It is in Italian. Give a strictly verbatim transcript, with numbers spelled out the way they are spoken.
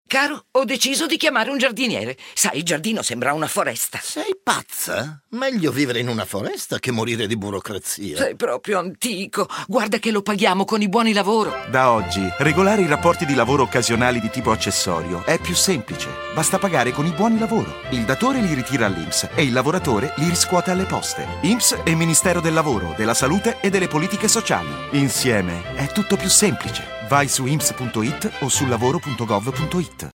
Caro, ho deciso di chiamare un giardiniere. Sai, il giardino sembra una foresta. Sei pazza? Meglio vivere in una foresta che morire di burocrazia. Sei proprio antico. Guarda che lo paghiamo con i buoni lavoro. Da oggi, regolare i rapporti di lavoro occasionali di tipo accessorio è più semplice. Basta pagare con i buoni lavoro. Il datore li ritira all'I N P S e il lavoratore li riscuote alle poste. I N P S e Ministero del Lavoro, della Salute e delle Politiche Sociali. Insieme è tutto più semplice. Vai su I N P S punto I T o sul lavoro punto gov punto I T.